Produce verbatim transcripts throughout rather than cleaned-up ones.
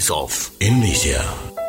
of Indonesia.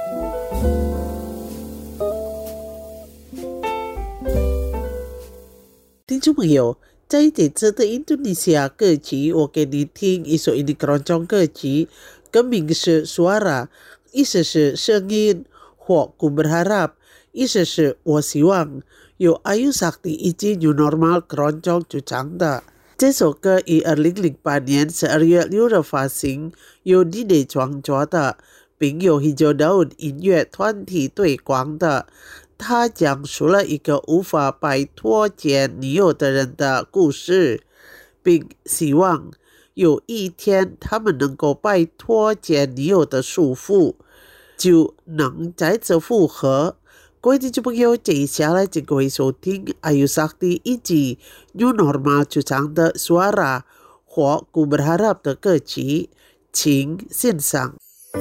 听众朋友，在这次的印度尼西亚歌曲，我给你听一首印尼keroncong歌曲，歌名是 Suara， 意思是声音，或 Ku berharap， 意思是我希望，由 Ayu Sakti 以及 New Normal keroncong 主唱的。这首歌以二零零八年十二月六日发行，由 Dide 创作的，并由 Hijau Daun 音乐团体推广的。他讲述了一个无法摆脱前女友的人的故事，并希望有一天他们能够摆脱前女友的束缚，就能再次复合。各位听众朋友，接下来请各位收听 Ayu Sakti 以及 New Normal 主唱的 Suara 或 Ku berharap 的歌曲，请欣赏。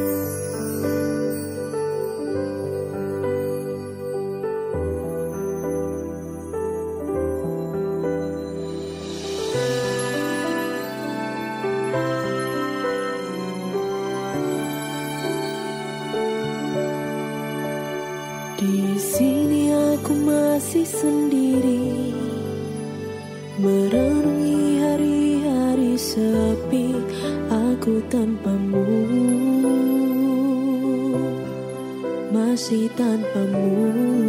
Di sini aku masih sendiri, merenungi hari-hari sepi aku tanpamu, masih tanpamu.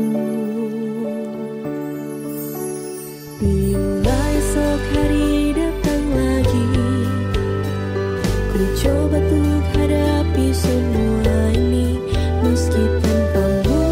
Bila esok hari datang lagi, ku coba untuk hadapi semua ini meski tanpamu.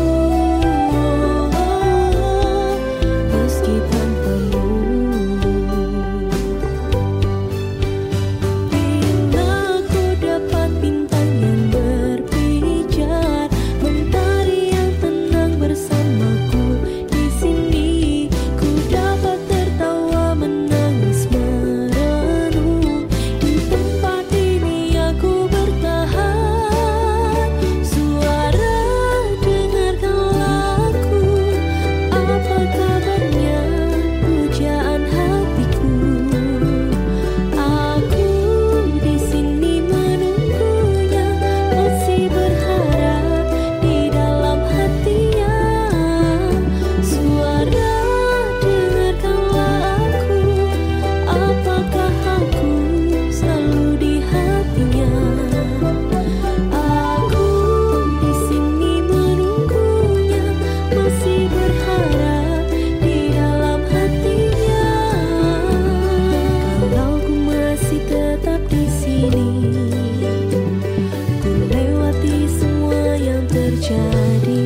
Jadi